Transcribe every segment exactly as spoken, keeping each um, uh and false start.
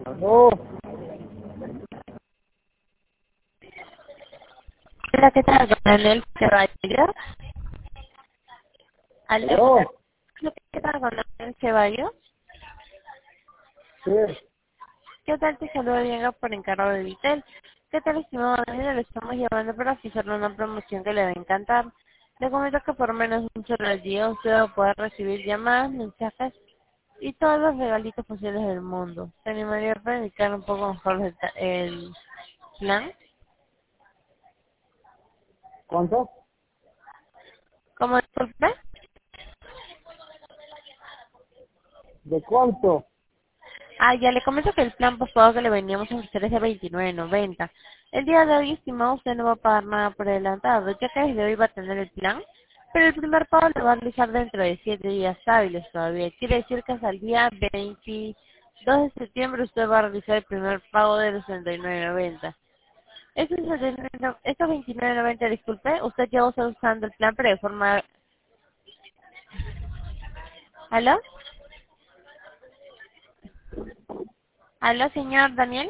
Aló, Hola, ¿qué tal? Con Daniel Ceballos. ¿Aló? aló, ¿Qué tal con Daniel Ceballos? sí, ¿Qué tal? Te saludo Diego por encargo de Vitel. ¿Qué tal, estimado Daniel? Le estamos llamando para ofrecerle una promoción que le va a encantar. Le comento que por menos de un solo al día usted va a poder recibir llamadas, mensajes y todos los regalitos posibles del mundo. ¿Se animaría para indicar un poco mejor el, ta- el plan? ¿cuánto? ¿Cómo disculpe? ¿De cuánto? Ah, ya le comento que el plan postpago que le veníamos a ofrecer es de veintinueve noventa. El día de hoy, estimado, usted no va a pagar nada por adelantado, ya que desde hoy va a tener el plan, pero el primer pago lo va a realizar dentro de siete días hábiles todavía. Quiere decir que hasta el día veintidós de septiembre usted va a realizar el primer pago de los sesenta y nueve noventa. Estos sesenta y nueve no- estos veintinueve noventa, disculpe, usted ya va a estar usando el plan, pero de forma... ¿Aló? ¿Aló, señor Daniel?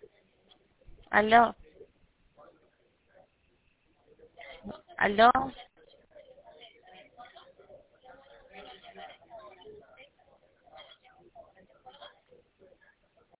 ¿Aló? ¿Aló?